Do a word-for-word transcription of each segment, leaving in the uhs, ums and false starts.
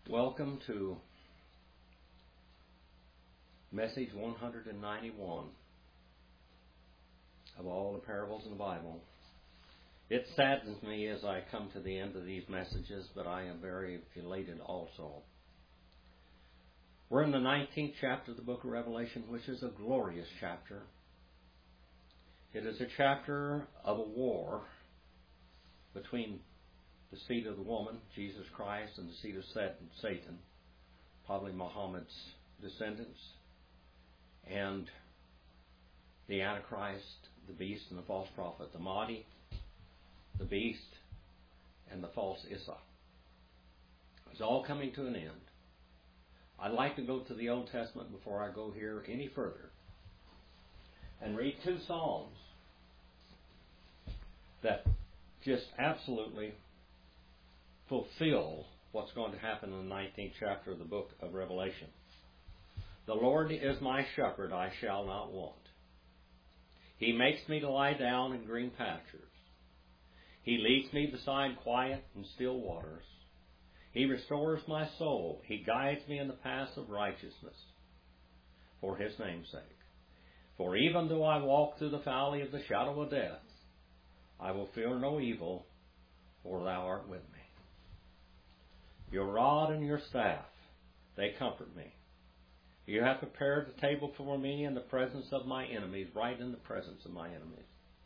Welcome to message one hundred ninety-one of all the parables in the Bible. It saddens me as I come to the end of these messages, but I am very elated also. We're in the nineteenth chapter of the book of Revelation, which is a glorious chapter. It is a chapter of a war between the seed of the woman, Jesus Christ, and the seed of Satan, probably Muhammad's descendants, and the Antichrist, the beast, and the false prophet, the Mahdi, the beast, and the false Isa. It's all coming to an end. I'd like to go to the Old Testament before I go here any further and read two Psalms that just absolutely fulfill what's going to happen in the nineteenth chapter of the book of Revelation. The Lord is my shepherd, I shall not want. He makes me to lie down in green pastures. He leads me beside quiet and still waters. He restores my soul. He guides me in the paths of righteousness for His name's sake. For even though I walk through the valley of the shadow of death, I will fear no evil, for Thou art with me. Your rod and your staff, they comfort me. You have prepared the table for me in the presence of my enemies, right in the presence of my enemies.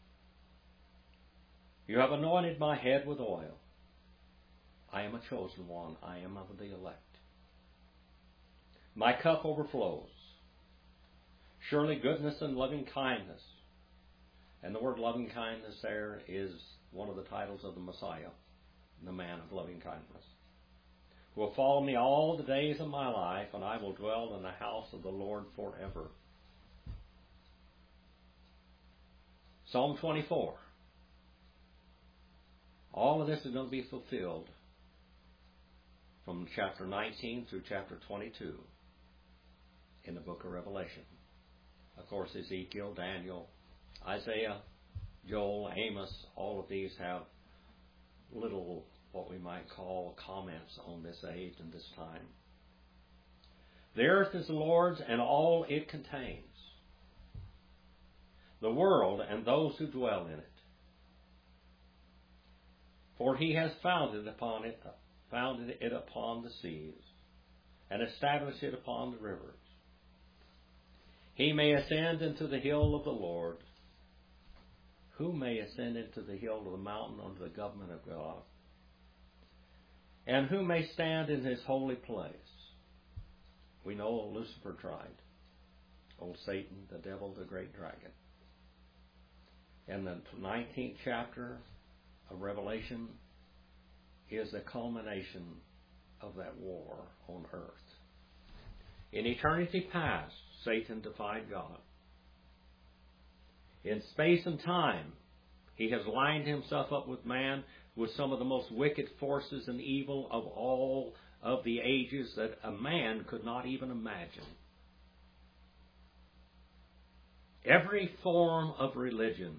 You have anointed my head with oil. I am a chosen one. I am of the elect. My cup overflows. Surely goodness and loving kindness, and the word loving kindness there is one of the titles of the Messiah, the man of loving kindness, will follow me all the days of my life, and I will dwell in the house of the Lord forever. Psalm twenty-four. All of this is going to be fulfilled from chapter nineteen through chapter twenty-two in the book of Revelation. Of course, Ezekiel, Daniel, Isaiah, Joel, Amos, all of these have little, what we might call, comments on this age and this time. The earth is the Lord's and all it contains, the world and those who dwell in it. For He has founded upon it, founded it upon the seas, and established it upon the rivers. He may ascend into the hill of the Lord. Who may ascend into the hill of the mountain under the government of God? And who may stand in His holy place? We know Lucifer tried. Old Satan, the devil, the great dragon. And the nineteenth chapter of Revelation is the culmination of that war on earth. In eternity past, Satan defied God. In space and time, he has lined himself up with man, with some of the most wicked forces and evil of all of the ages that a man could not even imagine. Every form of religion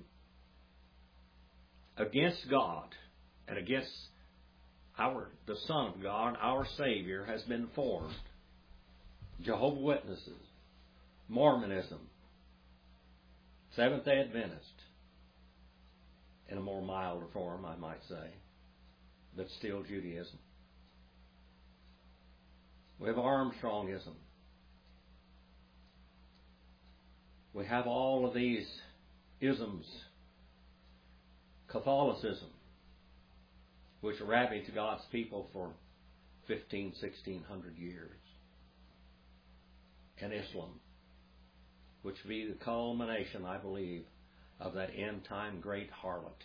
against God and against our the Son of God, our Savior, has been formed. Jehovah's Witnesses, Mormonism, Seventh-day Adventist, in a more milder form, I might say, but still Judaism. We have Armstrongism. We have all of these isms. Catholicism, which ravaged God's people for fifteen, sixteen hundred years. And Islam, which will be the culmination, I believe, of that end-time great harlot.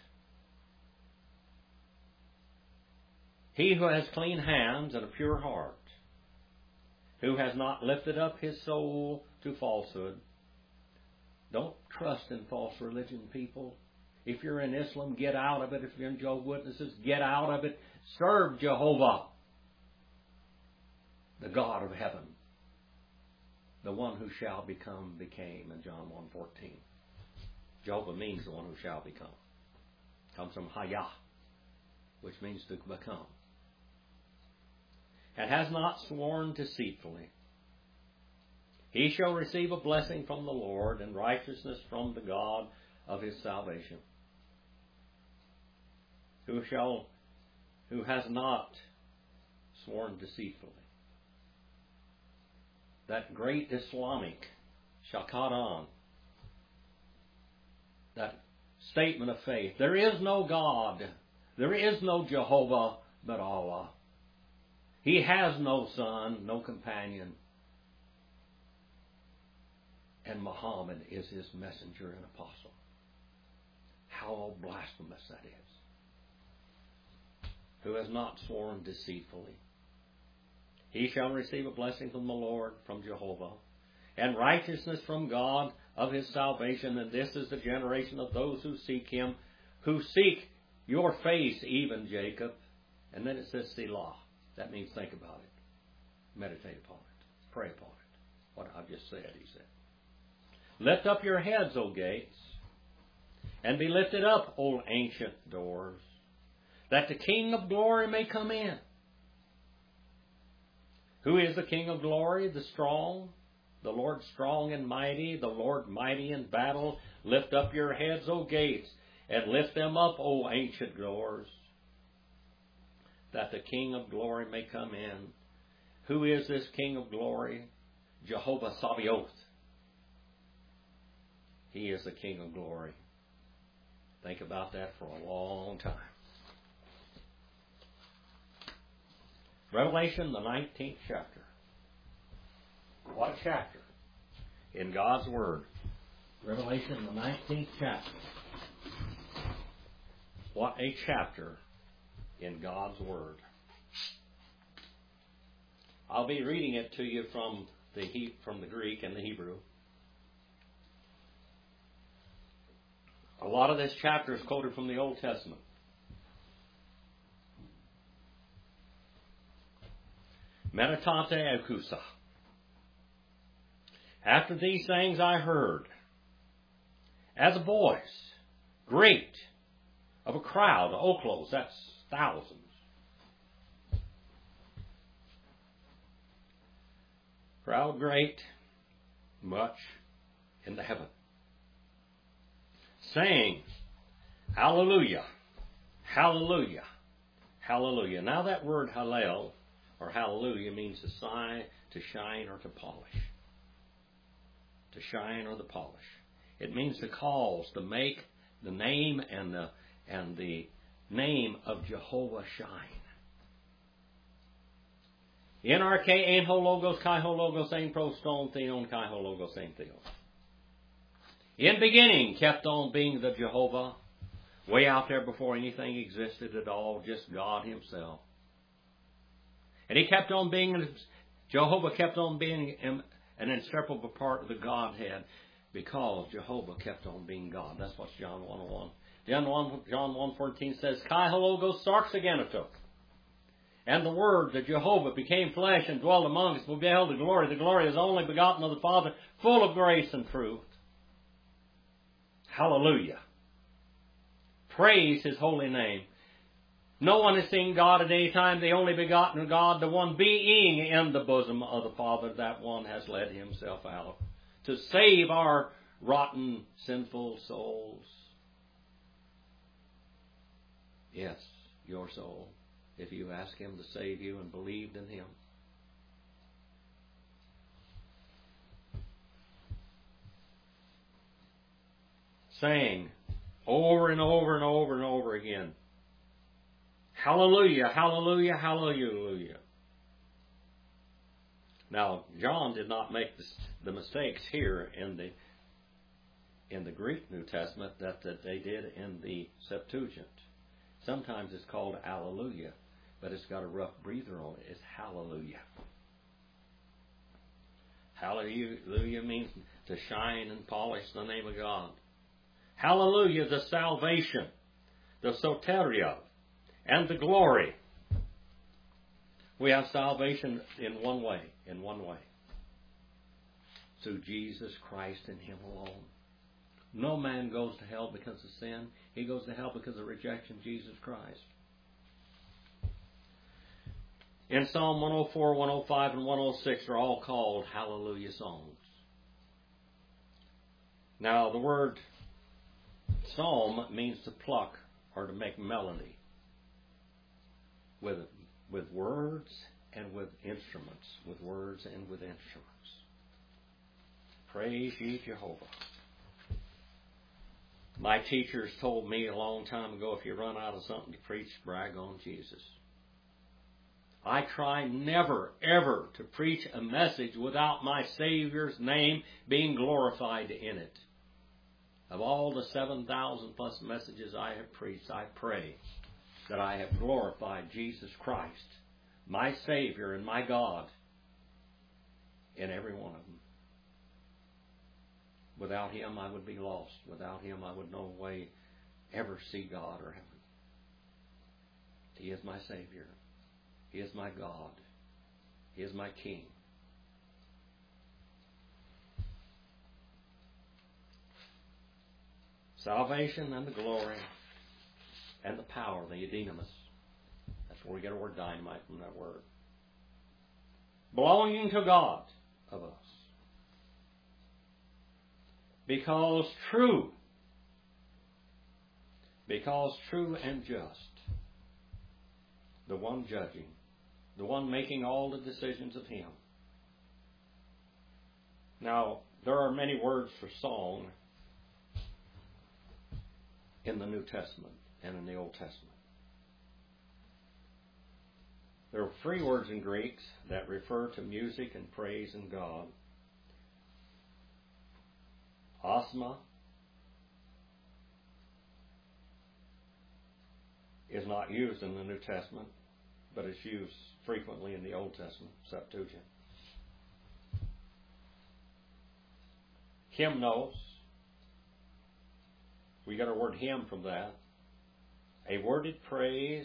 He who has clean hands and a pure heart, who has not lifted up his soul to falsehood. Don't trust in false religion, people. If you're in Islam, get out of it. If you're in Jehovah's Witnesses, get out of it. Serve Jehovah, the God of heaven. The one who shall become became in John one fourteen. Jehovah means the one who shall become. Comes from Hayah, which means to become. and has not sworn deceitfully. He shall receive a blessing from the Lord, and righteousness from the God of his salvation. Who shall, who has not sworn deceitfully. That great Islamic Shakaran, that statement of faith. There is no God. There is no Jehovah but Allah. He has no son, no companion. And Muhammad is his messenger and apostle. How blasphemous that is. Who has not sworn deceitfully. He shall receive a blessing from the Lord, from Jehovah, and righteousness from God of his salvation. And this is the generation of those who seek him, who seek your face, even Jacob. And then it says Selah. That means think about it. Meditate upon it. Pray upon it. What I've just said, he said. Lift up your heads, O gates, and be lifted up, O ancient doors, that the King of glory may come in. Who is the King of glory? The strong, the Lord strong and mighty, the Lord mighty in battle. Lift up your heads, O gates, and lift them up, O ancient doors, that the King of glory may come in. Who is this King of glory? Jehovah Sabaoth. He is the King of glory. Think about that for a long time. Revelation, the nineteenth chapter. What a chapter in God's Word. Revelation, the nineteenth chapter. What a chapter in God's Word. I'll be reading it to you from the he, from the Greek and the Hebrew. A lot of this chapter is quoted from the Old Testament. Meditate akusa. After these things I heard, as a voice, great, of a crowd, oklos, that's thousands. Crowd great, much in the heaven, saying, Hallelujah, Hallelujah, Hallelujah. Now that word Hallel, or hallelujah, means to sigh, to shine, or to polish. To shine or to polish. It means to cause, to make the name and the and the name of Jehovah shine. In arche ein ho logos, kai ho logos, ein proston theon, kai ho logos, ein theon. In beginning kept on being the Jehovah, way out there before anything existed at all, just God himself. And he kept on being, Jehovah kept on being an inseparable part of the Godhead because Jehovah kept on being God. That's what John one oh one. John one fourteen says, Kai hologos sarx agenitok. And the Word, the Jehovah, became flesh and dwelt among us. We beheld the glory. The glory is only begotten of the Father, full of grace and truth. Hallelujah. Praise his holy name. No one has seen God at any time, the only begotten God, the one being in the bosom of the Father. That one has let himself out to save our rotten, sinful souls. Yes, your soul, if you ask him to save you and believed in him. Saying over and over and over and over again, Hallelujah, hallelujah, hallelujah. Now, John did not make the, the mistakes here in the in the Greek New Testament that, that they did in the Septuagint. Sometimes it's called Alleluia, but it's got a rough breather on it. It's Hallelujah. Hallelujah means to shine and polish the name of God. Hallelujah, the salvation, the soteria, and the glory. We have salvation in one way, in one way. Through Jesus Christ and him alone. No man goes to hell because of sin. He goes to hell because of rejection of Jesus Christ. in Psalm one oh four, one oh five, and one oh six are all called hallelujah songs. Now, the word psalm means to pluck or to make melody with, with words and with instruments, with words and with instruments. Praise ye Jehovah. My teachers told me a long time ago, if you run out of something to preach, brag on Jesus. I try never, ever to preach a message without my Savior's name being glorified in it. Of all the seven thousand plus messages I have preached, I pray that I have glorified Jesus Christ, my Savior and my God, in every one of them. Without Him, I would be lost. Without Him, I would no way ever see God or heaven. He is my Savior. He is my God. He is my King. Salvation and the glory and the power, the dunamis. That's where we get our word dynamite from that word. Belonging to God of us. Because true. Because true and just. The one judging. The one making all the decisions of Him. Now, there are many words for song in the New Testament and in the Old Testament. There are three words in Greek that refer to music and praise in God. Osma is not used in the New Testament, but it's used frequently in the Old Testament, Septuagint. Hymnos, we got our word hymn from that. A worded praise.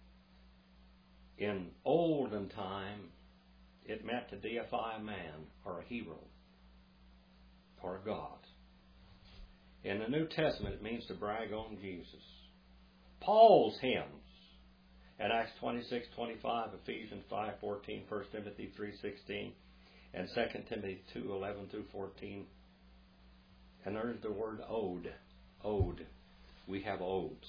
In olden time, it meant to deify a man or a hero or a god. In the New Testament, it means to brag on Jesus. Paul's hymns in Acts twenty-six, twenty-five, Ephesians five, fourteen, First Timothy three, sixteen, and Second Timothy two, eleven through fourteen. And there's the word ode. Ode. We have odes.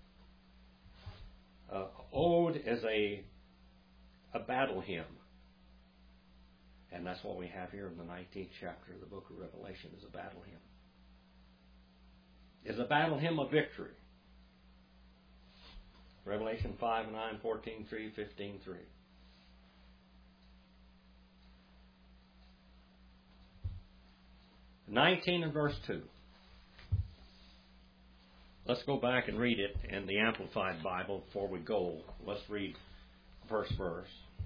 Uh, ode is a, a battle hymn. And that's what we have here in the nineteenth chapter of the book of Revelation, is a battle hymn. Is a battle hymn of victory. Revelation five, nine, fourteen, three, fifteen, three. nineteen and verse two. Let's go back and read it in the Amplified Bible before we go. Let's read verse verse.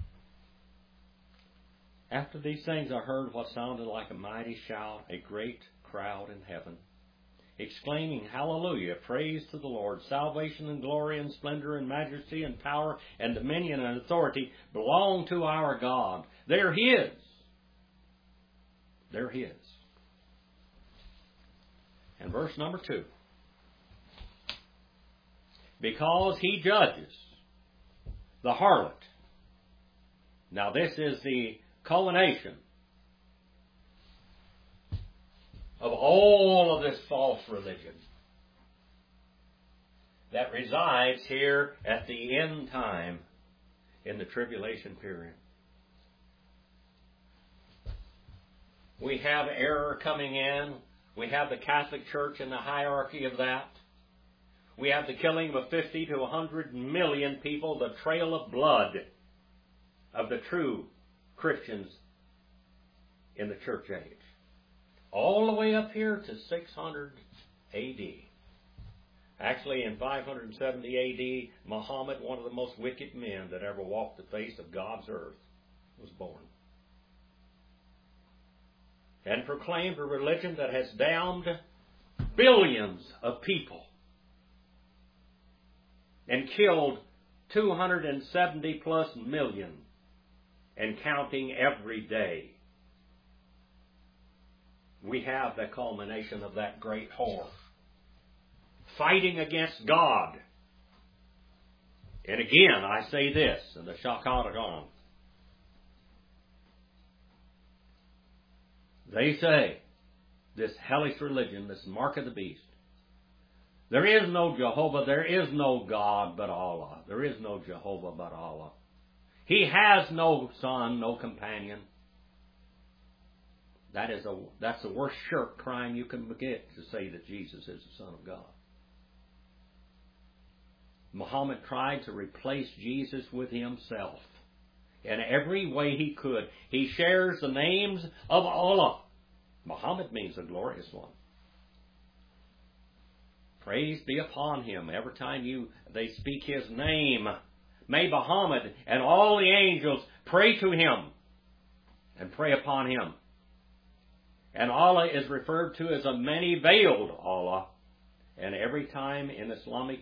After these things I heard what sounded like a mighty shout, a great crowd in heaven, exclaiming, Hallelujah, praise to the Lord, salvation and glory and splendor and majesty and power and dominion and authority belong to our God. They're His. They're His. And verse number two. Because He judges the harlot. Now this is the culmination of all of this false religion that resides here at the end time in the tribulation period. We have error coming in. We have the Catholic Church and the hierarchy of that. We have the killing of fifty to one hundred million people, the trail of blood of the true Christians in the church age. All the way up here to six hundred A D. Actually, in five hundred seventy A D, Muhammad, one of the most wicked men that ever walked the face of God's earth, was born. And proclaimed a religion that has damned billions of people and killed two hundred seventy plus million and counting every day. We have the culmination of that great whore fighting against God. And again, I say this, in the Shakatagon, They say, this hellish religion, this mark of the beast, there is no Jehovah, there is no God but Allah. There is no Jehovah but Allah. He has no son, no companion. That is a, that's the worst shirk crime you can get, to say that Jesus is the Son of God. Muhammad tried to replace Jesus with himself in every way he could. He shares the names of Allah. Muhammad means the glorious one. Praise be upon him. Every time you they speak his name, may Muhammad and all the angels pray to him and pray upon him. And Allah is referred to as a many-veiled Allah. And every time in Islamic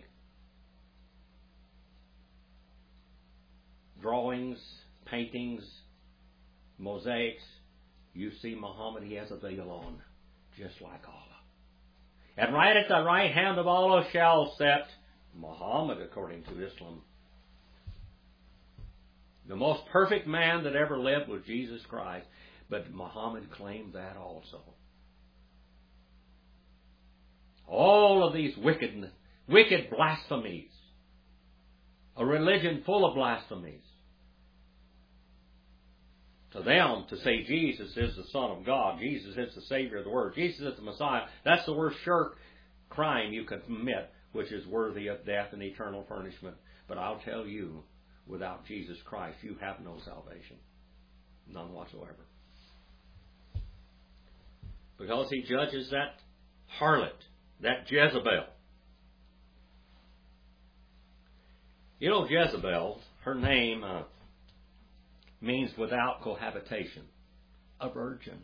drawings, paintings, mosaics, you see Muhammad, he has a veil on, just like Allah. And right at the right hand of Allah shall set Muhammad, according to Islam. The most perfect man that ever lived was Jesus Christ. But Muhammad claimed that also. All of these wicked, wicked blasphemies. A religion full of blasphemies. To them, to say Jesus is the Son of God, Jesus is the Savior of the world, Jesus is the Messiah, that's the worst shirk crime you can commit, which is worthy of death and eternal punishment. But I'll tell you, without Jesus Christ, you have no salvation. None whatsoever. Because he judges that harlot, that Jezebel. You know, Jezebel, her name uh, means without cohabitation, a virgin.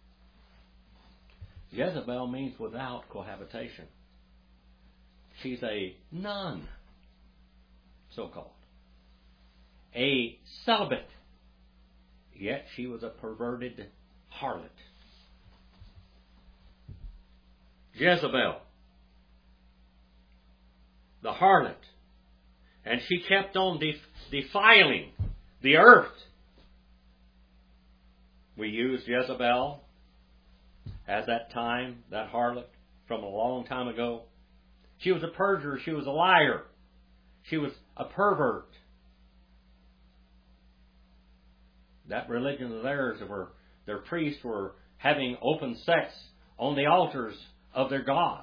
Jezebel means without cohabitation. She's a nun, so-called. A celibate. Yet she was a perverted harlot. Jezebel, the harlot, and she kept on def- defiling the earth. We used Jezebel at that time, that harlot, from a long time ago. She was a perjurer, she was a liar, she was a pervert. That religion of theirs, were, their priests were having open sex on the altars of their gods.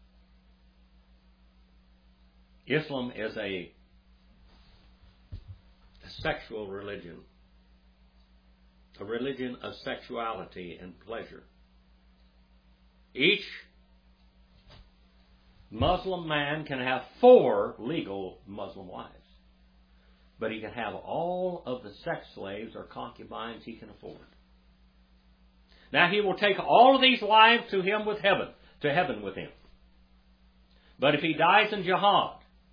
Islam is a, a sexual religion, a religion of sexuality and pleasure. Each Muslim man can have four legal Muslim wives, but he can have all of the sex slaves or concubines he can afford. Now he will take all of these wives to him with heaven, to heaven with him. But if he dies in jihad,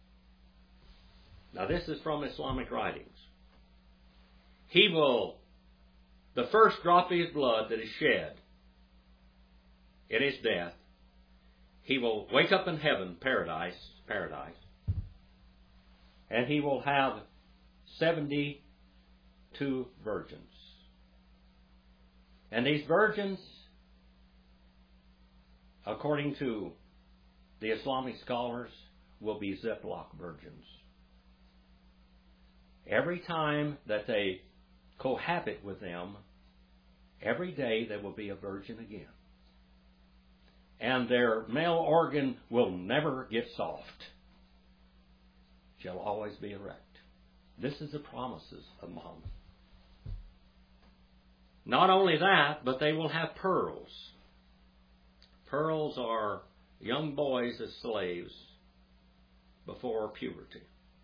now this is from Islamic writings, he will, the first drop of his blood that is shed in his death, he will wake up in heaven, paradise, paradise, and he will have seventy-two virgins. And these virgins, according to the Islamic scholars, will be Ziploc virgins. Every time that they cohabit with them, every day they will be a virgin again. And their male organ will never get soft. Shall always be erect. This is the promises of Muhammad. Not only that, but they will have pearls. Pearls are young boys as slaves before puberty.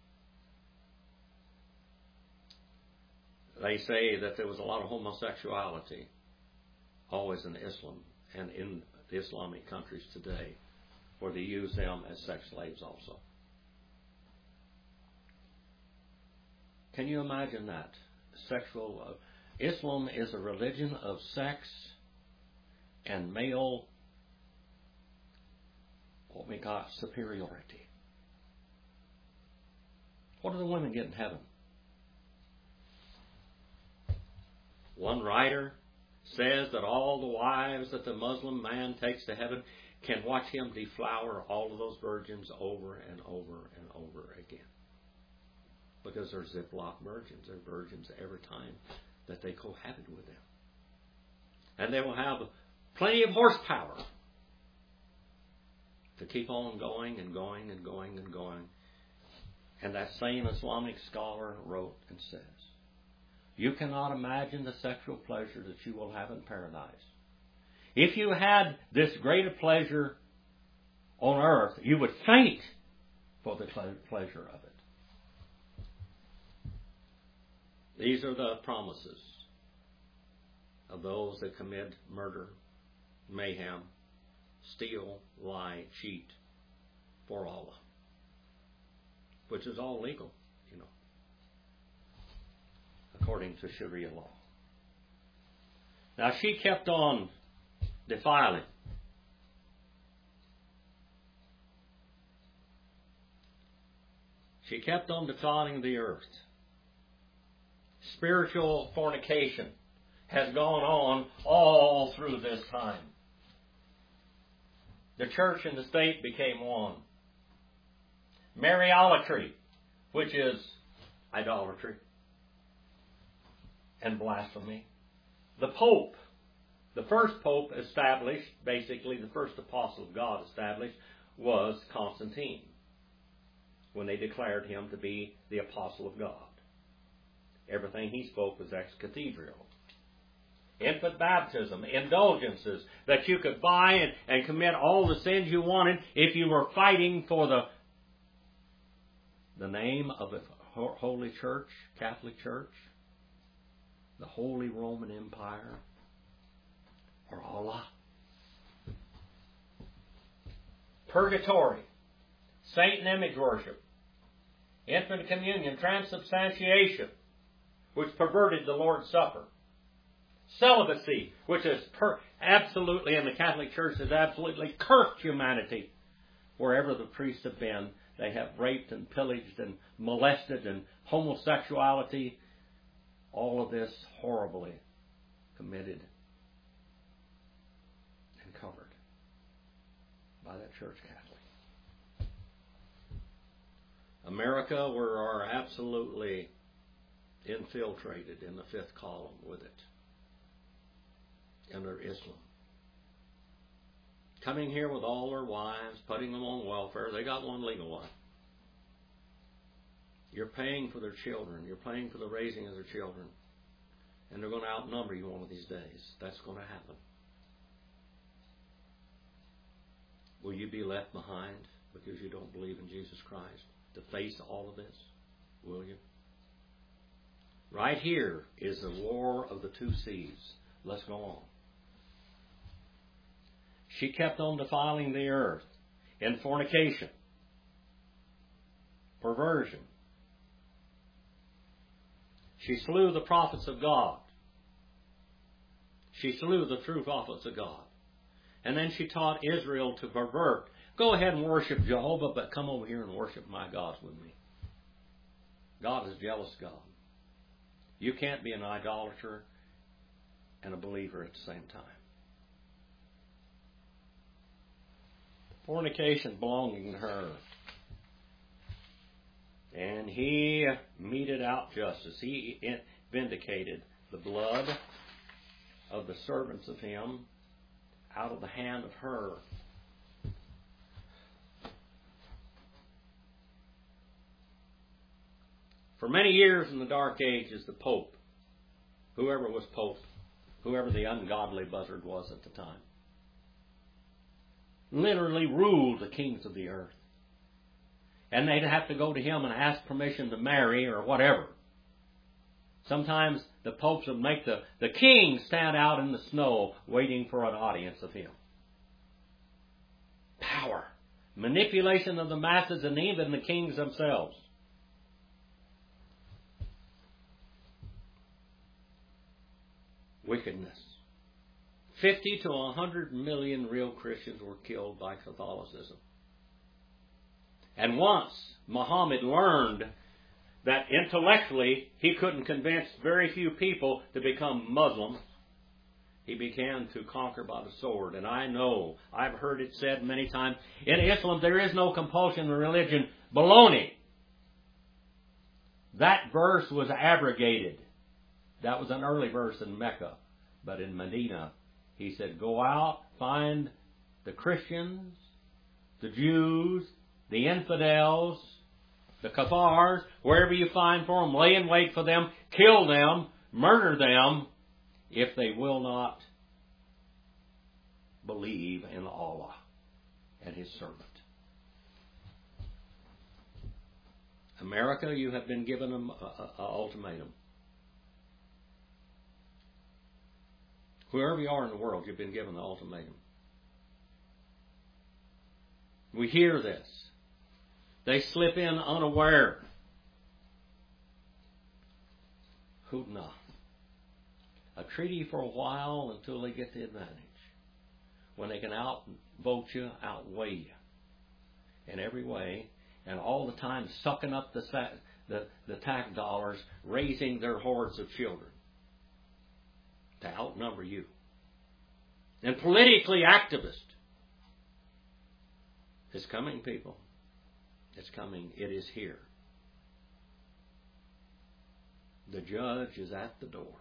They say that there was a lot of homosexuality always in Islam and in the Islamic countries today, where they use them as sex slaves also. Can you imagine that? Sexual uh, Islam is a religion of sex and male, what we call superiority. What do the women get in heaven? One writer says that all the wives that the Muslim man takes to heaven can watch him deflower all of those virgins over and over and over again. Because they're Ziploc virgins. They're virgins every time that they cohabit with them. And they will have plenty of horsepower to keep on going and going and going and going. And that same Islamic scholar wrote and says, you cannot imagine the sexual pleasure that you will have in paradise. If you had this greater pleasure on earth, you would faint for the pleasure of it. These are the promises of those that commit murder, mayhem, steal, lie, cheat for Allah, which is all legal, you know, according to Sharia law. Now she kept on defiling. She kept on defiling the earth. Spiritual fornication has gone on all through this time. The church and the state became one. Mariolatry, which is idolatry and blasphemy. The Pope, the first Pope established, basically the first apostle of God established, was Constantine, when they declared him to be the apostle of God. Everything he spoke was ex cathedra. Infant baptism, indulgences that you could buy and, and commit all the sins you wanted if you were fighting for the, the name of the Holy Church, Catholic Church, the Holy Roman Empire, or Allah. Purgatory, Satan image worship, infant communion, transubstantiation, which perverted the Lord's Supper. Celibacy, which is per- absolutely, in the Catholic Church, has absolutely cursed humanity. Wherever the priests have been, they have raped and pillaged and molested, and homosexuality, all of this horribly committed and covered by that church Catholic. America, we are absolutely infiltrated in the fifth column with it. Under Islam. Coming here with all their wives, putting them on welfare. They got one legal one. You're paying for their children. You're paying for the raising of their children. And they're going to outnumber you one of these days. That's going to happen. Will you be left behind because you don't believe in Jesus Christ to face all of this? Will you? Right here is the war of the two seas. Let's go on. She kept on defiling the earth in fornication, perversion. She slew the prophets of God. She slew the true prophets of God. And then she taught Israel to pervert. Go ahead and worship Jehovah, but come over here and worship my gods with me. God is a jealous God. You can't be an idolater and a believer at the same time. Fornication belonging to her. And he meted out justice. He vindicated the blood of the servants of him out of the hand of her. For many years in the Dark Ages, the Pope, whoever was Pope, whoever the ungodly buzzard was at the time, literally ruled the kings of the earth. And they'd have to go to him and ask permission to marry or whatever. Sometimes the popes would make the, the king stand out in the snow waiting for an audience of him. Power. Manipulation of the masses and even the kings themselves. Wickedness. Fifty to a hundred million real Christians were killed by Catholicism. And once Muhammad learned that intellectually he couldn't convince very few people to become Muslims, he began to conquer by the sword. And I know, I've heard it said many times, in Islam there is no compulsion in religion. Baloney. That verse was abrogated. That was an early verse in Mecca. But in Medina, he said, go out, find the Christians, the Jews, the infidels, the Cathars, wherever you find for them, lay in wait for them, kill them, murder them, if they will not believe in Allah and His servant. America, you have been given an ultimatum. Wherever you are in the world, you've been given the ultimatum. We hear this. They slip in unaware. Hudna. A treaty for a while until they get the advantage. When they can outvote you, outweigh you in every way, and all the time sucking up the, the, the tax dollars, raising their hordes of children to outnumber you. And politically activist. It's coming, people. It's coming. It is here. The judge is at the door.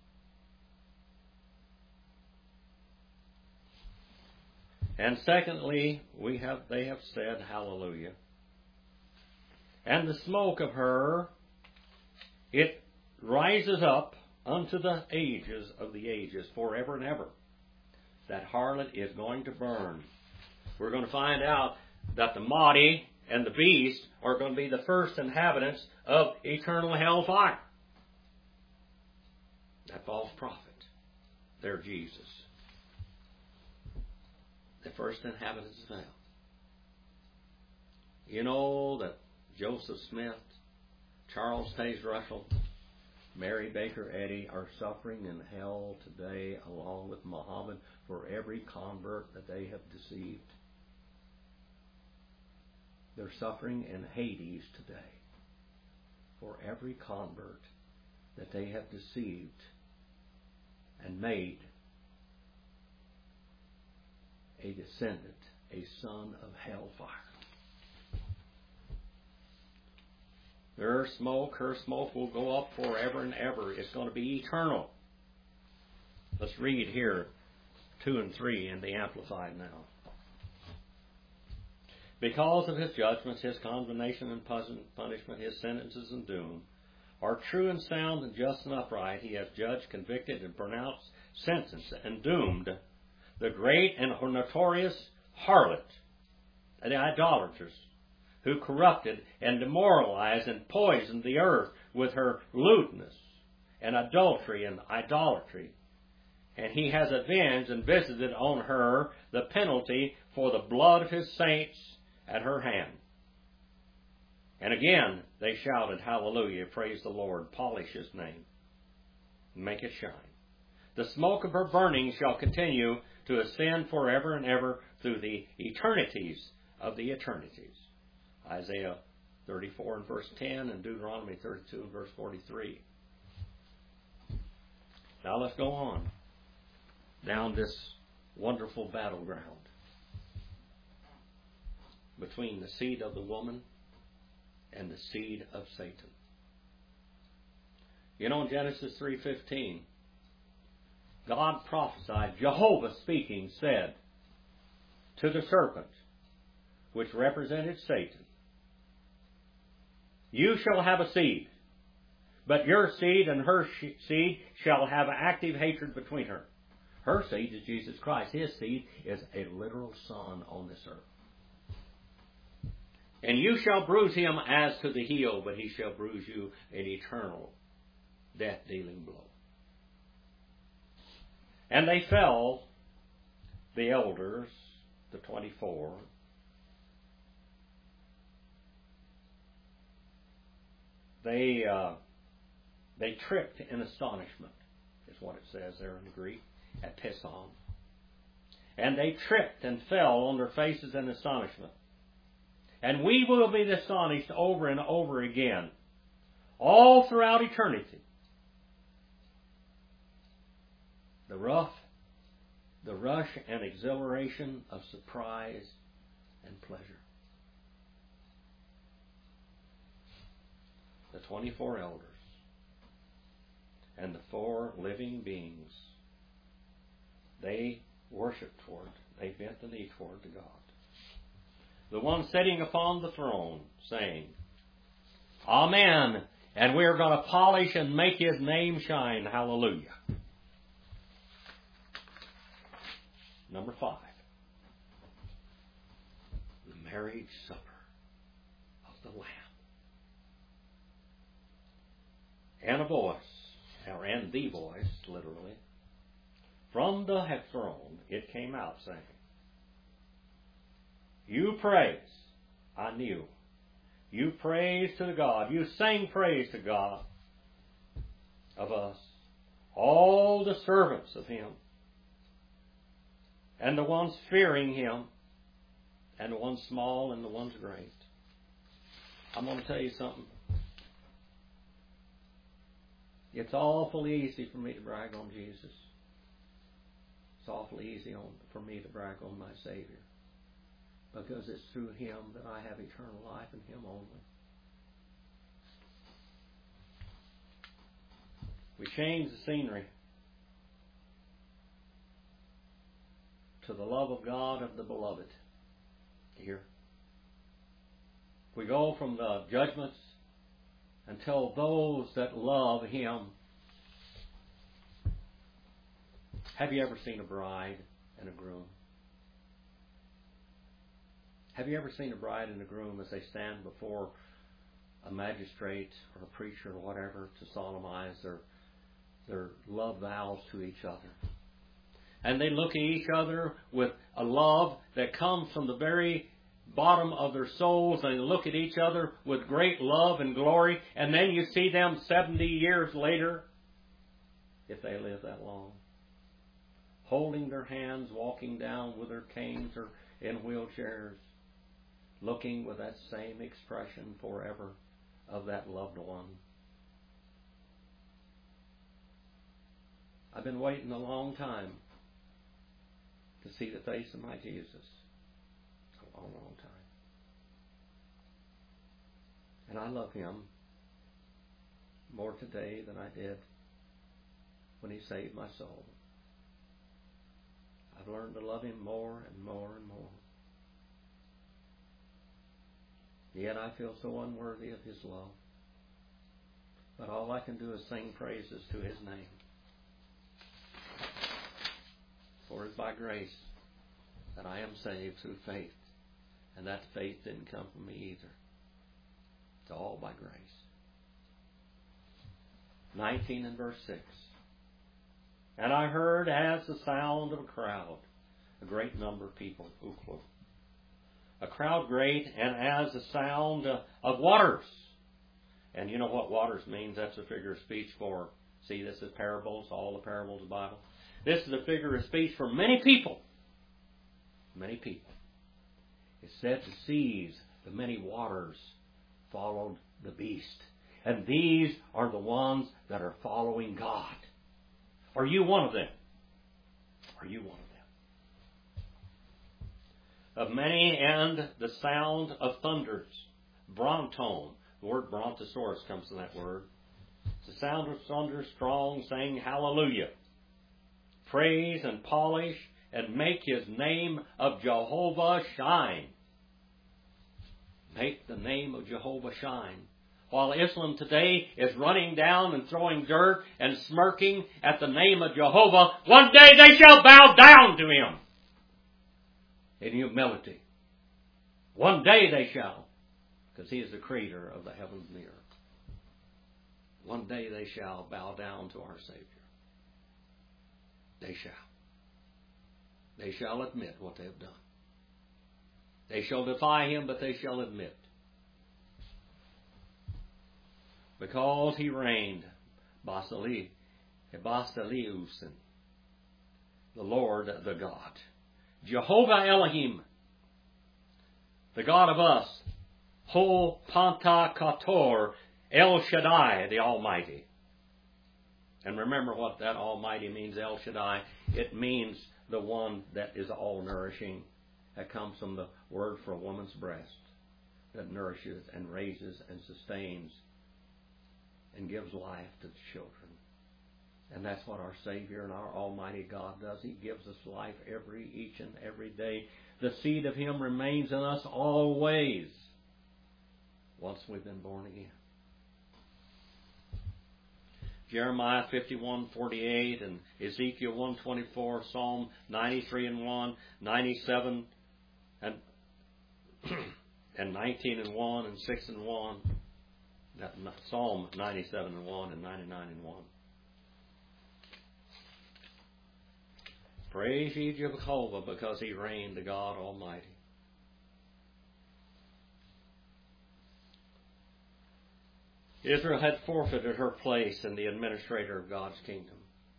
And secondly, we have they have said hallelujah. And the smoke of her, it rises up unto the ages of the ages, forever and ever. That harlot is going to burn. We're going to find out that the Mahdi and the beast are going to be the first inhabitants of eternal hellfire. That false prophet, their Jesus. The first inhabitants of hell. You know that Joseph Smith, Charles Taze Russell, Mary Baker Eddy are suffering in hell today along with Muhammad for every convert that they have deceived. They're suffering in Hades today for every convert that they have deceived and made a descendant, a son of hellfire. Their smoke, her smoke will go up forever and ever. It's going to be eternal. Let's read here two and three in the Amplified now. Because of his judgments, his condemnation and punishment, his sentences and doom are true and sound and just and upright, he has judged, convicted, and pronounced sentence and doomed the great and notorious harlot, the idolatress, who corrupted and demoralized and poisoned the earth with her lewdness and adultery and idolatry. And he has avenged and visited on her the penalty for the blood of his saints at her hand. And again they shouted, hallelujah, praise the Lord, polish his name, make it shine. The smoke of her burning shall continue to ascend forever and ever through the eternities of the eternities. Isaiah thirty-four and verse ten and Deuteronomy thirty-two and verse forty-three. Now let's go on down this wonderful battleground between the seed of the woman and the seed of Satan. You know, in Genesis three fifteen, God prophesied, Jehovah speaking, said to the serpent, which represented Satan, you shall have a seed, but your seed and her seed shall have active hatred between her. Her seed is Jesus Christ. His seed is a literal son on this earth. And you shall bruise him as to the heel, but he shall bruise you an eternal death-dealing blow. And they fell, the elders, the twenty-four, they uh, they tripped in astonishment, is what it says there in the Greek, at Pison. And they tripped and fell on their faces in astonishment. And we will be astonished over and over again, all throughout eternity. The rough the rush and exhilaration of surprise and pleasure. The twenty-four elders and the four living beings, they worship toward, they bent the knee toward to God. The one sitting upon the throne saying, Amen, and we're going to polish and make His name shine. Hallelujah. Number five, the marriage supper of the Lamb. And a voice, or and the voice, literally, from the throne, it came out saying, You praise, I knew. You praise to the God. You sing praise to God of us, all the servants of Him, and the ones fearing Him, and the ones small and the ones great. I'm going to tell you something. It's awfully easy for me to brag on Jesus. It's awfully easy on, for me to brag on my Savior. Because it's through Him that I have eternal life and Him only. We change the scenery to the love of God of the beloved here. We go from the judgments until those that love Him. Have you ever seen a bride and a groom? Have you ever seen a bride and a groom as they stand before a magistrate or a preacher or whatever to solemnize their, their love vows to each other? And they look at each other with a love that comes from the very bottom of their souls, and they look at each other with great love and glory, and then you see them seventy years later, if they live that long, holding their hands, walking down with their canes or in wheelchairs, looking with that same expression forever of that loved one. I've been waiting a long time to see the face of my Jesus. A long, long time. And I love Him more today than I did when He saved my soul. I've learned to love Him more and more and more. Yet I feel so unworthy of His love. But all I can do is sing praises to His name. For it's by grace that I am saved through faith. And that faith didn't come from me either. It's all by grace. nineteen and verse six. And I heard as the sound of a crowd, a great number of people, uklo, a crowd great, and as the sound of waters. And you know what waters means? That's a figure of speech for, see, this is parables, all the parables of the Bible. This is a figure of speech for many people. Many people. It said the seas, the many waters, followed the beast. And these are the ones that are following God. Are you one of them? Are you one of them? Of many, and the sound of thunders. Brontone. The word brontosaurus comes from that word. It's the sound of thunder strong, saying hallelujah. Praise and polish and make His name of Jehovah shine. Make the name of Jehovah shine. While Islam today is running down and throwing dirt and smirking at the name of Jehovah, one day they shall bow down to Him in humility. One day they shall, because He is the creator of the heavens and the earth. One day they shall bow down to our Savior. They shall. They shall admit what they have done. They shall defy Him, but they shall admit. Because He reigned, Basili, Basiliusin, the Lord, the God. Jehovah Elohim, the God of us. Ho Panta Kator, El Shaddai, the Almighty. And remember what that Almighty means, El Shaddai. It means the one that is all nourishing, that comes from the word for a woman's breast, that nourishes and raises and sustains and gives life to the children. And that's what our Savior and our Almighty God does. He gives us life every, each and every day. The seed of Him remains in us always, once we've been born again. Jeremiah fifty-one forty-eight and Ezekiel one twenty-four, Psalm ninety-three and one, ninety-seven and and nineteen and one and six and one, Psalm ninety-seven and one and ninety-nine and one. Praise ye Jehovah, because He reigned, the God Almighty. Israel had forfeited her place in the administrator of God's kingdom.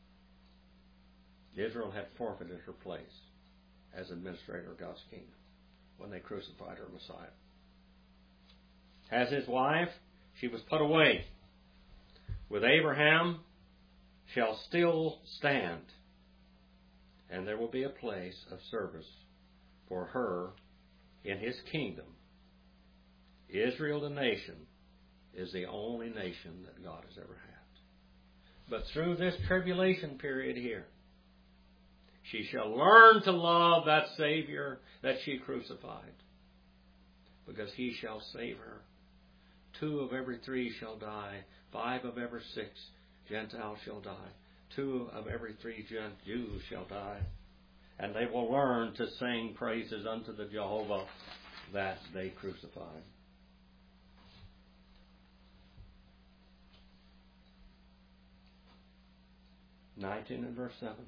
Israel had forfeited her place as administrator of God's kingdom when they crucified her Messiah. As His wife, she was put away. With Abraham shall still stand, and there will be a place of service for her in His kingdom. Israel, the nation, is the only nation that God has ever had. But through this tribulation period here, she shall learn to love that Savior that she crucified, because He shall save her. Two of every three shall die. Five of every six Gentiles shall die. Two of every three Jews shall die. And they will learn to sing praises unto the Jehovah that they crucified. nineteen and verse seven.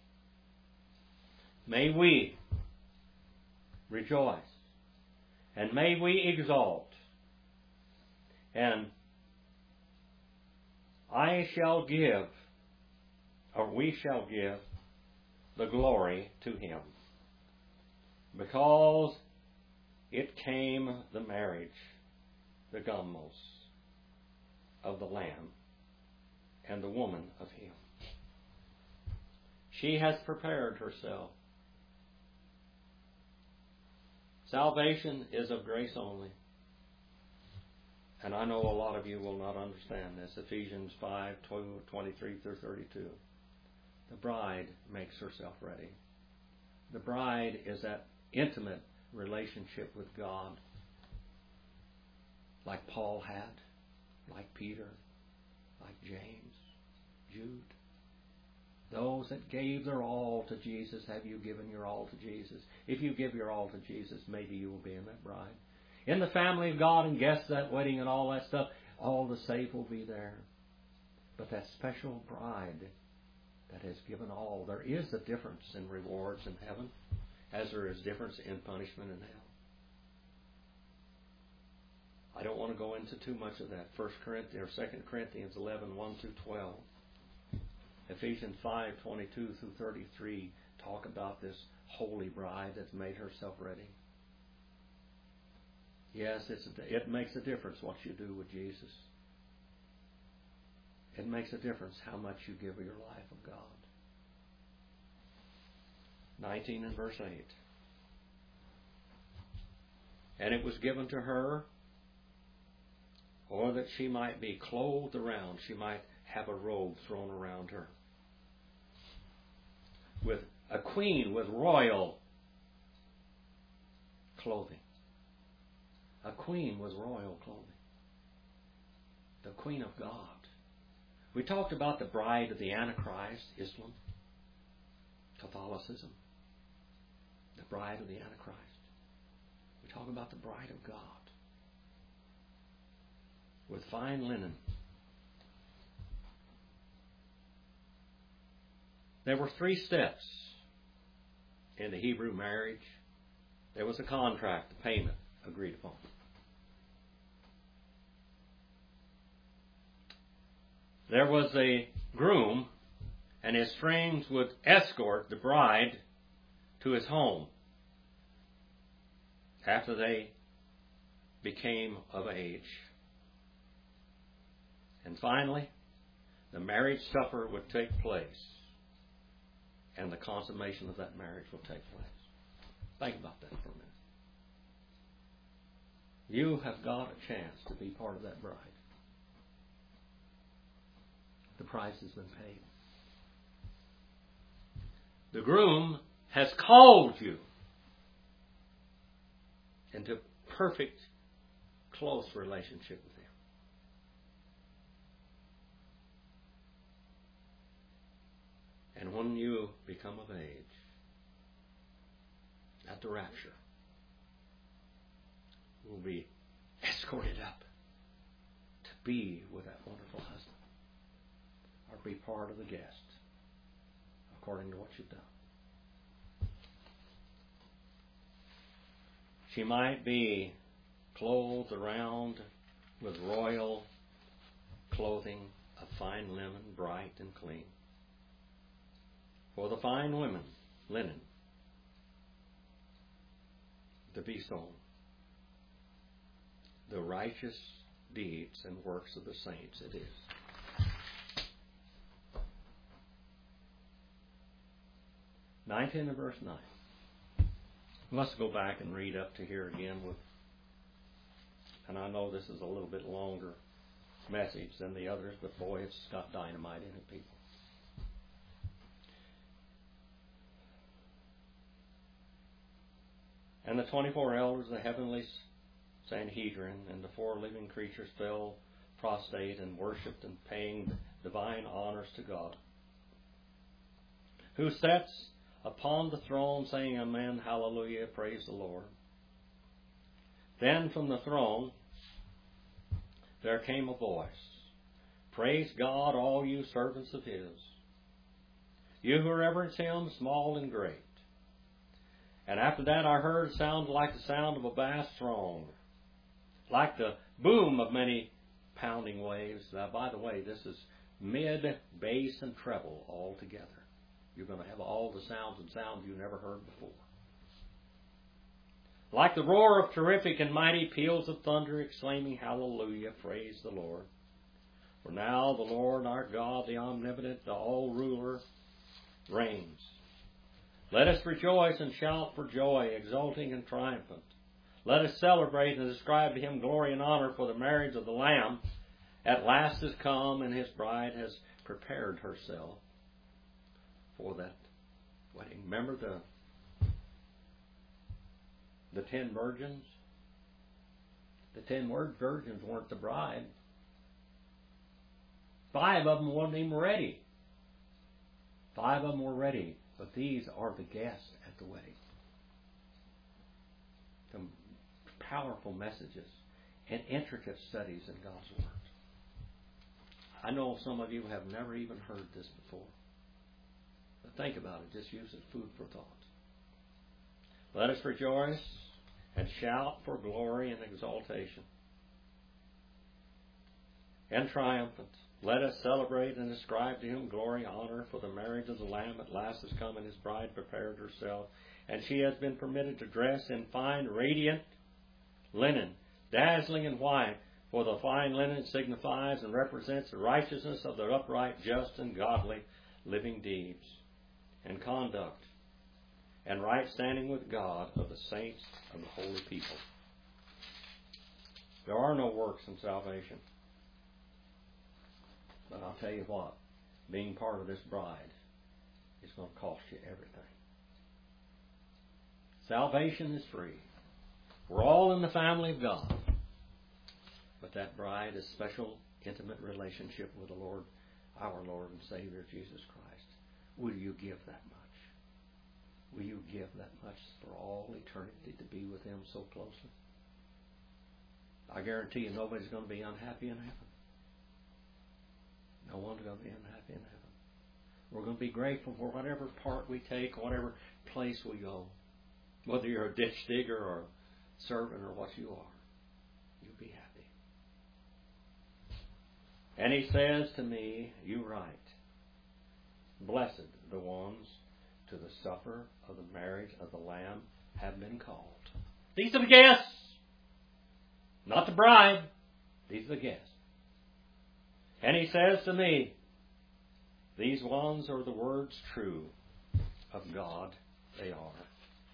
May we rejoice, and may we exalt, and I shall give, or we shall give, the glory to Him, because it came the marriage, the gamos, of the Lamb and the woman of Him. She has prepared herself. Salvation is of grace only. And I know a lot of you will not understand this. Ephesians five, twenty-three through thirty-two. The bride makes herself ready. The bride is that intimate relationship with God, like Paul had, like Peter, like James, Jude. Those that gave their all to Jesus, have you given your all to Jesus? If you give your all to Jesus, maybe you will be in that bride. In the family of God and guests that wedding and all that stuff, all the saved will be there. But that special bride that has given all, there is a difference in rewards in heaven, as there is difference in punishment in hell. I don't want to go into too much of that. First Corinthians or Second Corinthians eleven, one through twelve. Ephesians five, twenty-two through thirty-three talk about this holy bride that's made herself ready. Yes, it's a, it makes a difference what you do with Jesus. It makes a difference how much you give of your life of God. nineteen and verse eight. And it was given to her, or that she might be clothed around, she might have a robe thrown around her. With a queen with royal clothing. A queen with royal clothing. The Queen of God. We talked about the bride of the Antichrist, Islam, Catholicism. The bride of the Antichrist. We talk about the bride of God. With fine linen. There were three steps in the Hebrew marriage. There was a contract, a payment agreed upon. There was a groom, and his friends would escort the bride to his home after they became of age. And finally, the marriage supper would take place. and the consummation of that marriage will take place. Think about that for a minute. You have got a chance to be part of that bride. The price has been paid. The groom has called you into perfect, close relationship with Him. And when you become of age, at the rapture, will be escorted up to be with that wonderful husband, or be part of the guest, according to what you've done. She might be clothed around with royal clothing of fine linen, bright and clean. For the fine women, linen, to be sown. The righteous deeds and works of the saints it is. nineteen and verse nine. Let's go back and read up to here again with, and I know this is a little bit longer message than the others, but boy, it's got dynamite in it, people. And the twenty-four elders of the heavenly Sanhedrin and the four living creatures fell prostrate and worshipped and paying divine honors to God, who sits upon the throne, saying, Amen, hallelujah, praise the Lord. Then from the throne there came a voice, Praise God, all you servants of His, you who reverence Him, small and great. And after that I heard sounds like the sound of a vast throng, like the boom of many pounding waves. Now, by the way, this is mid, bass, and treble all together. You're going to have all the sounds and sounds you never heard before. Like the roar of terrific and mighty peals of thunder, exclaiming, Hallelujah, praise the Lord. For now the Lord our God, the omnipotent, the all-ruler, reigns. Let us rejoice and shout for joy, exulting and triumphant. Let us celebrate and ascribe to Him glory and honor, for the marriage of the Lamb at last has come, and His bride has prepared herself for that wedding. Remember the the ten virgins? The ten virgins weren't the bride. Five of them wasn't even ready. Five of them were ready, but these are the guests at the wedding. Some powerful messages and intricate studies in God's Word. I know some of you have never even heard this before. But think about it. Just use it food for thought. Let us rejoice and shout for glory and exaltation. And triumphant. Let us celebrate and ascribe to Him glory, honor, for the marriage of the Lamb at last has come, and His bride prepared herself. And she has been permitted to dress in fine, radiant linen, dazzling and white. For the fine linen signifies and represents the righteousness of the upright, just, and godly living deeds and conduct and right standing with God of the saints of the holy people. There are no works in salvation. But I'll tell you what, being part of this bride is going to cost you everything. Salvation is free. We're all in the family of God. But that bride is special, intimate relationship with the Lord, our Lord and Savior, Jesus Christ. Will you give that much? Will you give that much for all eternity to be with Him so closely? I guarantee you nobody's going to be unhappy in heaven. No one's going to be unhappy in heaven. We're going to be grateful for whatever part we take, whatever place we go. Whether you're a ditch digger or a servant or what you are, you'll be happy. And He says to me, you write, blessed the ones to the supper of the marriage of the Lamb have been called. These are the guests. Not the bride. These are the guests. And He says to me, these ones are the words true of God they are.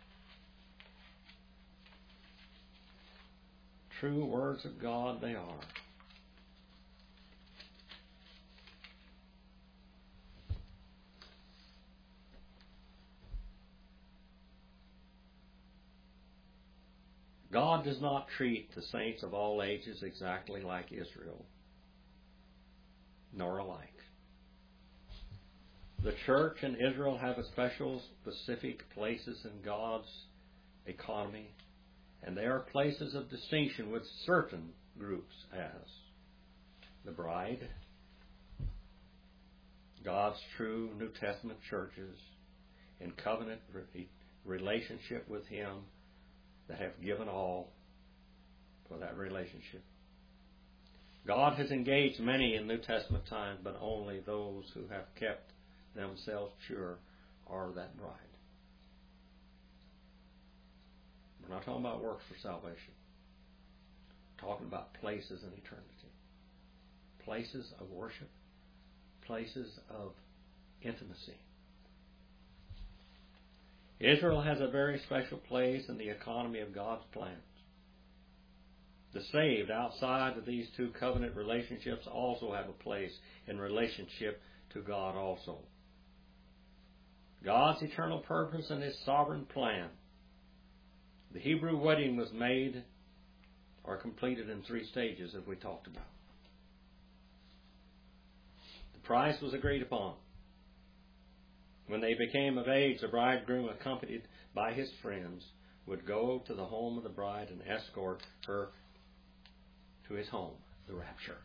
True words of God they are. God does not treat the saints of all ages exactly like Israel, nor alike. The church and Israel have a special, specific places in God's economy, and they are places of distinction with certain groups as the bride, God's true New Testament churches in covenant relationship with Him that have given all for that relationship. God has engaged many in New Testament times, but only those who have kept themselves pure are that bride. We're not talking about works for salvation. We're talking about places in eternity. Places of worship. Places of intimacy. Israel has a very special place in the economy of God's plans. The saved outside of these two covenant relationships also have a place in relationship to God also. God's eternal purpose and His sovereign plan. The Hebrew wedding was made or completed in three stages, as we talked about. The price was agreed upon. When they became of age, the bridegroom, accompanied by his friends, would go to the home of the bride and escort her to his home, the rapture.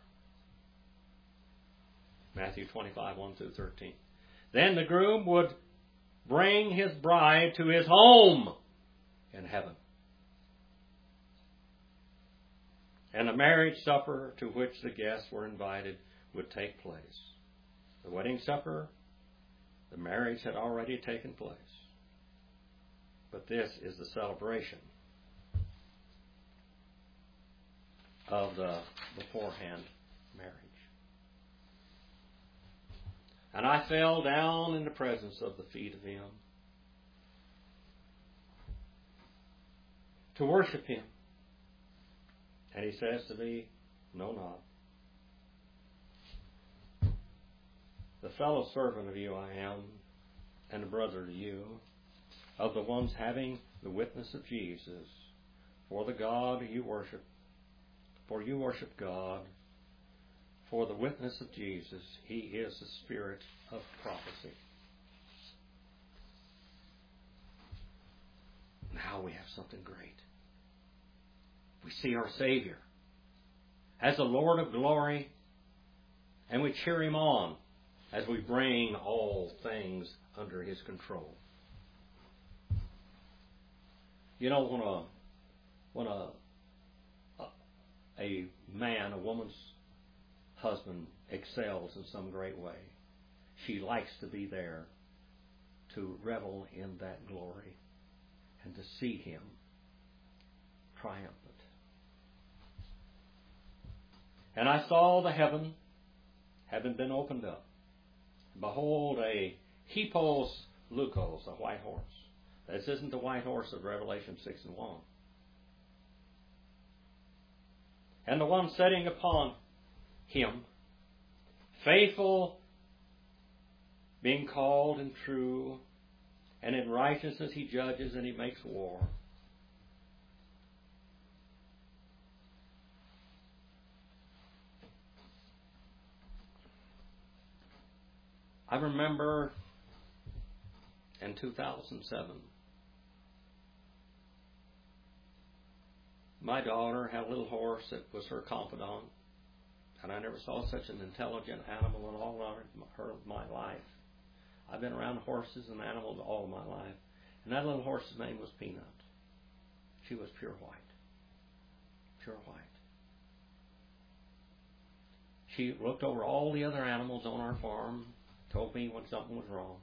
Matthew twenty-five, one through thirteen. Then the groom would bring his bride to his home in heaven. And a marriage supper to which the guests were invited would take place. The wedding supper, the marriage had already taken place. But this is the celebration of the beforehand marriage. And I fell down in the presence of the feet of Him to worship Him. And He says to me, "No, not. The fellow servant of you I am, and a brother to you, of the ones having the witness of Jesus, for the God you worship, for you worship God, for the witness of Jesus, He is the Spirit of prophecy." Now we have something great. We see our Savior as the Lord of glory, and we cheer Him on as we bring all things under His control. You know, when a when a a, a man, a woman's husband excels in some great way, she likes to be there to revel in that glory and to see him triumphant. And I saw the heaven, having been opened up. Behold, a hippos lukos, a white horse. This isn't the white horse of Revelation six and one. And the one sitting upon him, faithful, being called and true, and in righteousness he judges and he makes war. I remember in two thousand seven, my daughter had a little horse that was her confidant, and I never saw such an intelligent animal in all of her my life. I've been around horses and animals all of my life, and that little horse's name was Peanut. She was pure white. Pure white. She looked over all the other animals on our farm, told me when something was wrong.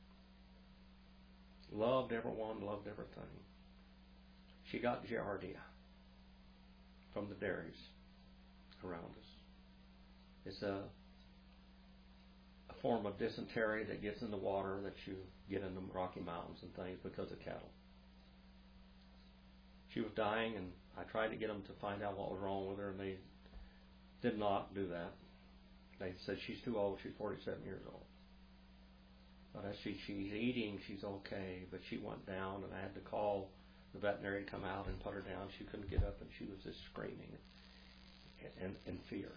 Loved everyone, loved everything. She got giardia from the dairies around us. It's a, a form of dysentery that gets in the water that you get in the Rocky Mountains and things because of cattle. She was dying, and I tried to get them to find out what was wrong with her, and they did not do that. They said she's too old. She's forty-seven years old. But as she, she's eating, she's okay. But she went down, and I had to call the veterinary to come out and put her down. She couldn't get up, and she was just screaming in, in fear.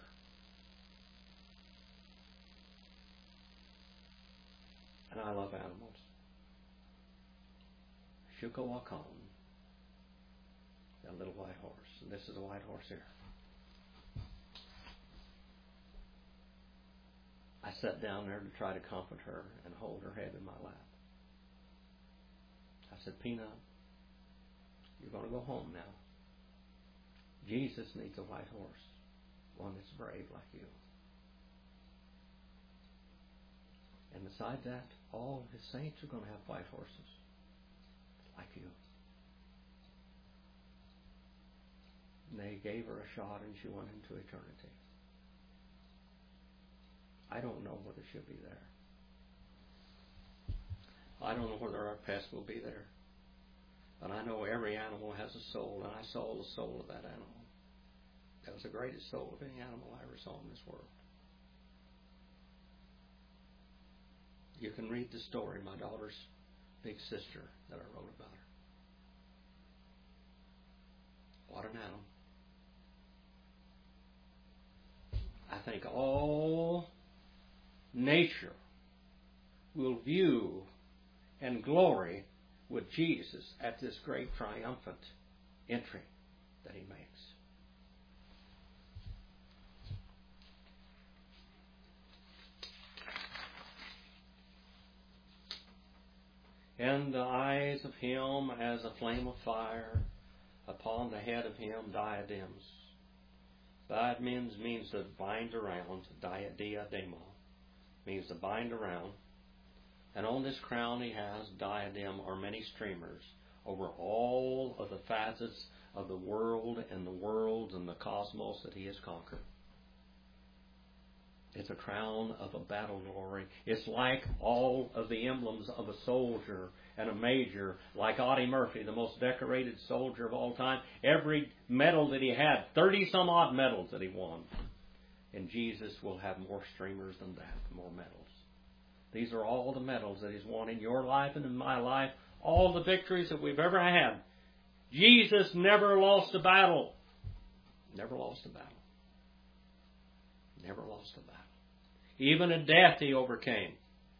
And I love animals. Shuka Wakan, that little white horse. And this is a white horse here. I sat down there to try to comfort her and hold her head in my lap. I said, Peanut, you're going to go home now. Jesus needs a white horse, one that's brave like you. And beside that, all his saints are going to have white horses like you. And they gave her a shot, and she went into eternity. I don't know whether she'll be there. I don't know whether our pets will be there. But I know every animal has a soul, and I saw the soul of that animal. That was the greatest soul of any animal I ever saw in this world. You can read the story, my daughter's big sister, that I wrote about her. What an animal. I think all nature will view and glory with Jesus at this great triumphant entry that he makes. In the eyes of him as a flame of fire, upon the head of him diadems. Diadems means to bind around, diadema means to bind around. And on this crown he has diadem or many streamers over all of the facets of the world and the worlds and the cosmos that he has conquered. It's a crown of a battle glory. It's like all of the emblems of a soldier and a major, like Audie Murphy, the most decorated soldier of all time. Every medal that he had, thirty some odd medals that he won. And Jesus will have more streamers than that, more medals. These are all the medals that he's won in your life and in my life, all the victories that we've ever had. Jesus never lost a battle. Never lost a battle. Never lost a battle. Even in death he overcame.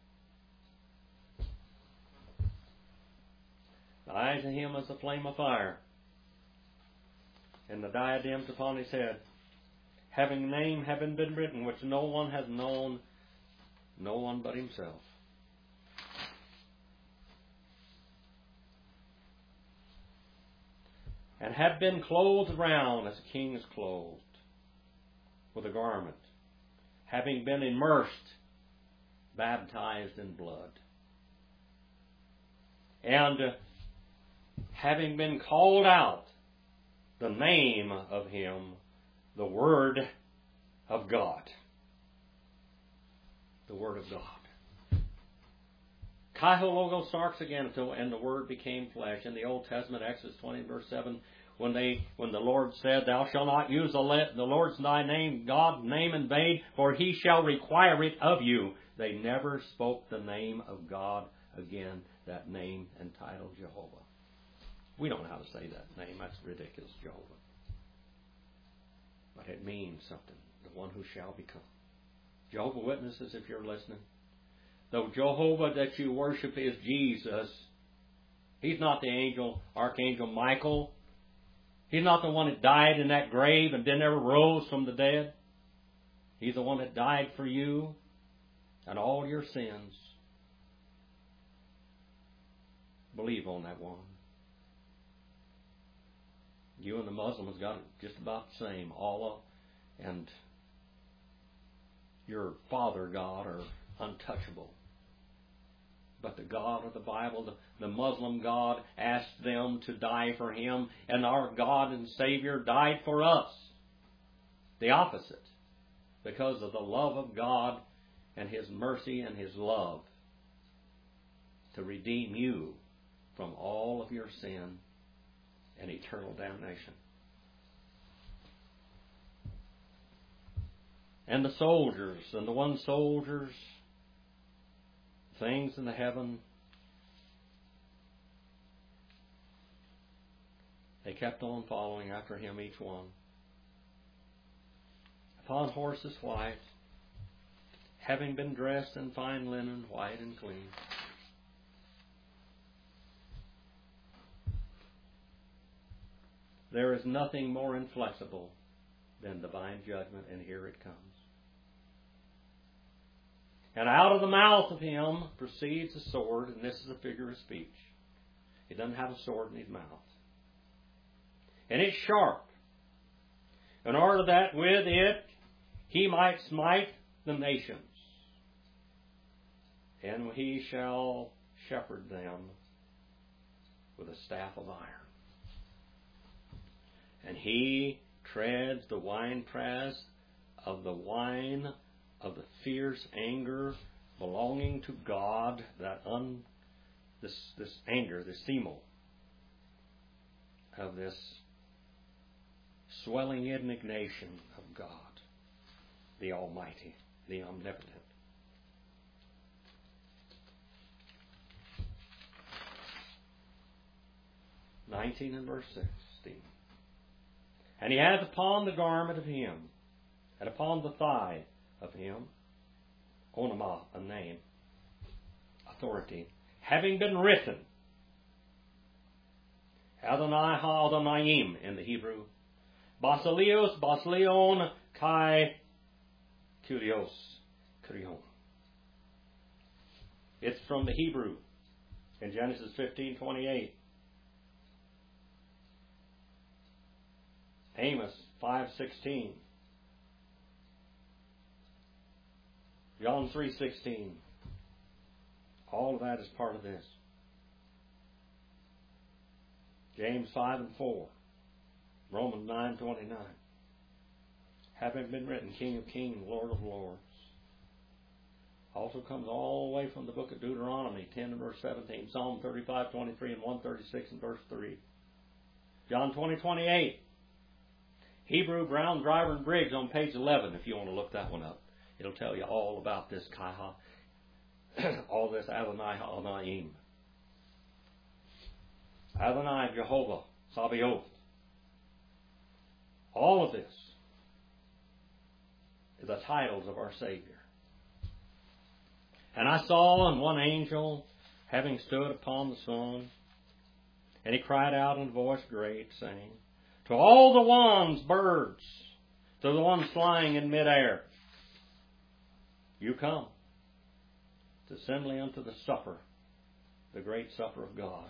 The eyes of him as a flame of fire, and the diadems upon his head, having a name having been written, which no one has known, no one but himself. And have been clothed round as a king is clothed, with a garment, having been immersed, baptized in blood. And having been called out, the name of him, the Word of God. The Word of God. Kaiho Logo Sarx again, and the Word became flesh. In the Old Testament, Exodus twenty, verse seven, when they, when the Lord said, "Thou shalt not use the, let, the Lord's thy name, God's name in vain, for he shall require it of you," they never spoke the name of God again, that name entitled Jehovah. We don't know how to say that name. That's ridiculous, Jehovah. But it means something. The one who shall become. Jehovah Witnesses, if you're listening, the Jehovah that you worship is Jesus. He's not the angel, Archangel Michael. He's not the one that died in that grave and then never rose from the dead. He's the one that died for you and all your sins. Believe on that one. You and the Muslims got it just about the same. Allah and your Father God are untouchable. But the God of the Bible, the, the Muslim God, asked them to die for him, and our God and Savior died for us. The opposite. Because of the love of God and His mercy and His love to redeem you from all of your sin and eternal damnation. And the soldiers, and the one soldiers, things in the heaven, they kept on following after Him, each one. Upon horses white, having been dressed in fine linen, white and clean. There is nothing more inflexible than divine judgment, and here it comes. And out of the mouth of Him proceeds a sword, and this is a figure of speech. He doesn't have a sword in His mouth. And it's sharp, in order that with it He might smite the nations. And He shall shepherd them with a staff of iron. And He treads the winepress of the wine of the fierce anger belonging to God, that un, this, this anger, this themo of this swelling indignation of God, the Almighty, the Omnipotent. nineteen and verse sixteen. And He hath upon the garment of Him, and upon the thigh of Him, onoma, a name, authority, having been written, Adonai ha-Adonayim in the Hebrew, Basileos, Basileon, Kai, Kurios, Kurion. It's from the Hebrew in Genesis fifteen twenty-eight. Amos five sixteen. John three sixteen. All of that is part of this. James five and four. Romans nine twenty-nine. Having been written, King of Kings, Lord of Lords. Also comes all the way from the book of Deuteronomy, ten and verse seventeen. Psalm thirty-five twenty-three and one thirty-six and verse three. John twenty twenty-eight. Hebrew, Brown, Driver, and Briggs on page eleven, if you want to look that one up. It'll tell you all about this Kaiha, all this Adonai Ha'anayim. Adonai, Jehovah, Sabaoth. All of this is the titles of our Savior. And I saw and one angel, having stood upon the sun, and he cried out in a voice great, saying, to all the ones, birds, to the ones flying in midair, you come to assembly unto the supper, the great supper of God.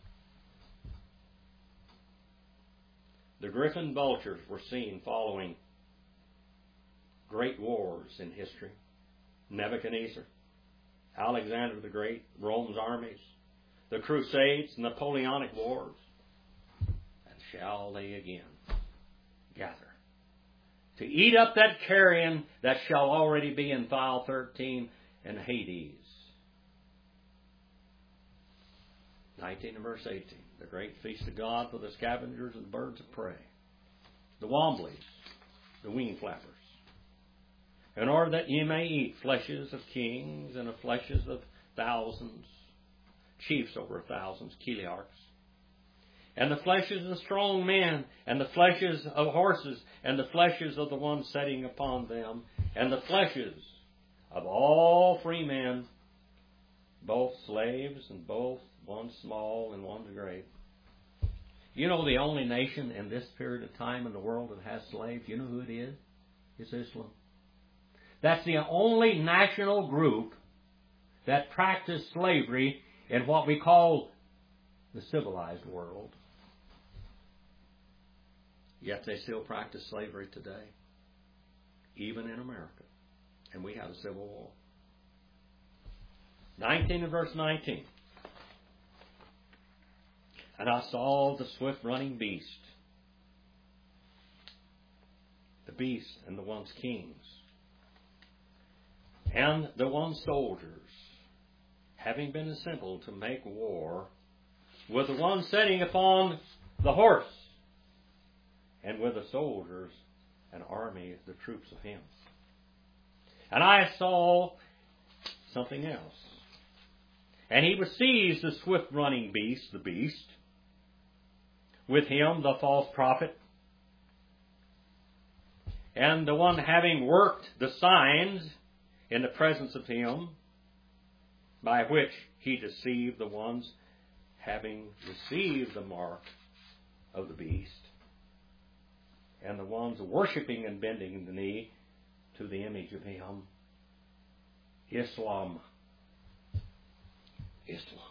The griffin vultures were seen following great wars in history. Nebuchadnezzar, Alexander the Great, Rome's armies, the Crusades, Napoleonic wars. And shall they again gather to eat up that carrion that shall already be in file thirteen and Hades. nineteen and verse eighteen. The great feast of God for the scavengers and the birds of prey. The womblies, the wing flappers. In order that ye may eat fleshes of kings and of fleshes of thousands, chiefs over thousands, chiliarchs, and the fleshes of strong men, and the fleshes of horses, and the fleshes of the ones sitting upon them, and the fleshes of all free men, both slaves and both one small and one great. You know the only nation in this period of time in the world that has slaves, you know who it is? It's Islam. That's the only national group that practiced slavery in what we call the civilized world. Yet they still practice slavery today, even in America. And we have a civil war. nineteen and verse nineteen. And I saw the swift running beast, the beast and the one's kings. And the one soldiers, having been assembled to make war, with the one sitting upon the horse, and with the soldiers, an army, the troops of him. And I saw something else. And he receives the swift-running beast, the beast, with him the false prophet, and the one having worked the signs in the presence of him, by which he deceived the ones having received the mark of the beast, and the ones worshipping and bending the knee to the image of him. Islam. Islam.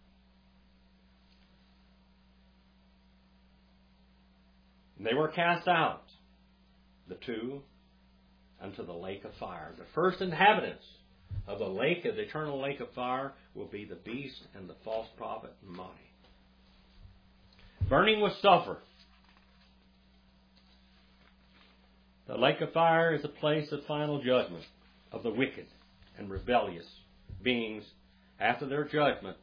And they were cast out, the two, unto the lake of fire. The first inhabitants of the lake, of the eternal lake of fire, will be the beast and the false prophet and Mahdi. Burning with sulfur. The lake of fire is a place of final judgment of the wicked and rebellious beings after their judgment.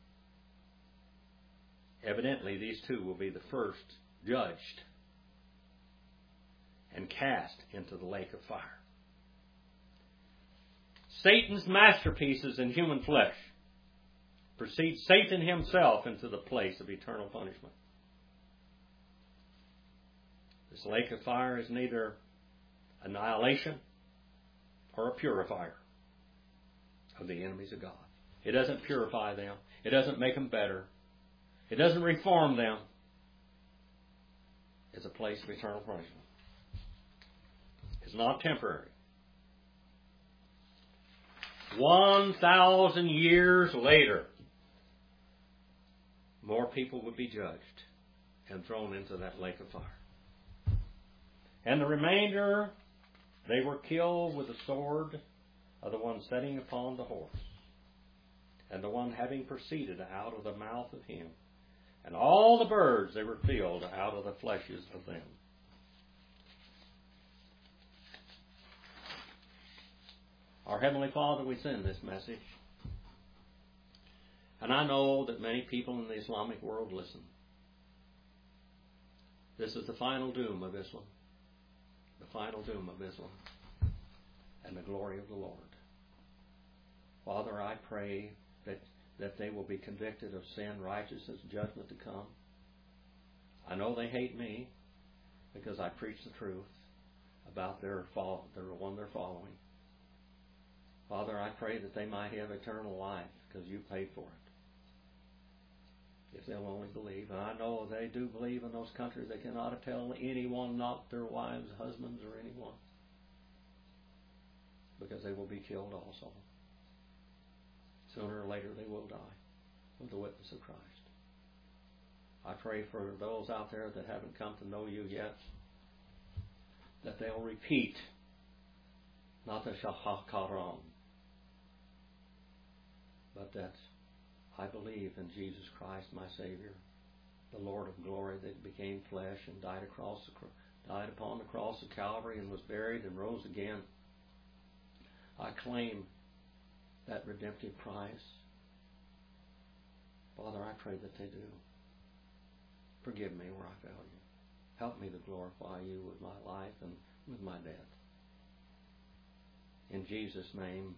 Evidently, these two will be the first judged and cast into the lake of fire. Satan's masterpieces in human flesh precede Satan himself into the place of eternal punishment. This lake of fire is neither annihilation or a purifier of the enemies of God. It doesn't purify them. It doesn't make them better. It doesn't reform them. It's a place of eternal punishment. It's not temporary. One thousand years later, more people would be judged and thrown into that lake of fire. And the remainder, they were killed with the sword of the one sitting upon the horse, and the one having proceeded out of the mouth of him. And all the birds, they were filled out of the fleshes of them. Our Heavenly Father, we send this message. And I know that many people in the Islamic world listen. This is the final doom of Islam. The final doom of Islam. And the glory of the Lord. Father, I pray that, that they will be convicted of sin, righteousness, judgment to come. I know they hate me because I preach the truth about their fall, the one they're following. Father, I pray that they might have eternal life because you paid for it. If they'll only believe. And I know they do believe in those countries. They cannot tell anyone, not their wives, husbands, or anyone. Because they will be killed also. Sooner or later they will die with the witness of Christ. I pray for those out there that haven't come to know you yet, that they'll repeat, not the Shahakaram, but that I believe in Jesus Christ, my Savior, the Lord of glory that became flesh and died across the, died upon the cross of Calvary and was buried and rose again. I claim that redemptive price. Father, I pray that they do. Forgive me where I failed you. Help me to glorify you with my life and with my death. In Jesus' name,